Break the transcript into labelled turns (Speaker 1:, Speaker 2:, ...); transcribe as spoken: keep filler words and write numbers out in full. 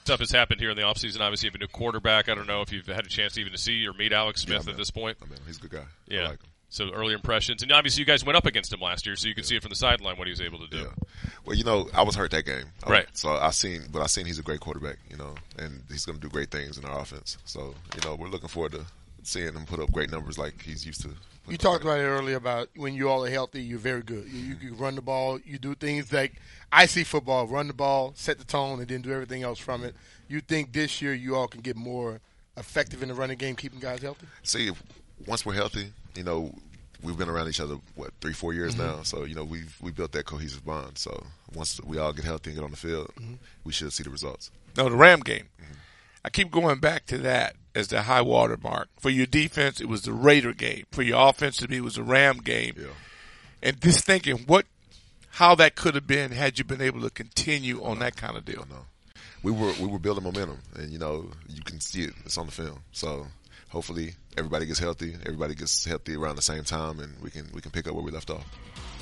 Speaker 1: stuff has happened here in the offseason. Obviously, you have a new quarterback. I don't know if you've had a chance even to see or meet Alex Smith
Speaker 2: yeah,
Speaker 1: at this point.
Speaker 2: I mean, he's a good guy.
Speaker 1: Yeah.
Speaker 2: I like him.
Speaker 1: So early impressions. And obviously you guys went up against him last year, so you can yeah. see it from the sideline what he was able to do.
Speaker 2: Yeah. Well, you know, I was hurt that game. I,
Speaker 1: right.
Speaker 2: So I seen, but I seen he's a great quarterback, you know, and he's going to do great things in our offense. So, you know, we're looking forward to seeing him put up great numbers like he's used to.
Speaker 3: You talked about it earlier about when you all are healthy, you're very good. You, you, you run the ball, you do things like I see football, run the ball, set the tone, and then do everything else from it. You think this year you all can get more effective in the running game, keeping guys healthy?
Speaker 2: See, once we're healthy, you know, we've been around each other, what, three, four years mm-hmm. now. So, you know, we've we built that cohesive bond. So once we all get healthy and get on the field, mm-hmm. we should see the results.
Speaker 4: No, the Ram game. Mm-hmm. I keep going back to that as the high water mark. For your defense, it was the Raider game. For your offense, to me, it was the Ram game.
Speaker 2: Yeah.
Speaker 4: And just thinking what, how that could have been had you been able to continue on that kind of deal.
Speaker 2: No, we were we were building momentum, and you know you can see it. It's on the film. So hopefully everybody gets healthy. Everybody gets healthy around the same time, and we can we can pick up where we left off.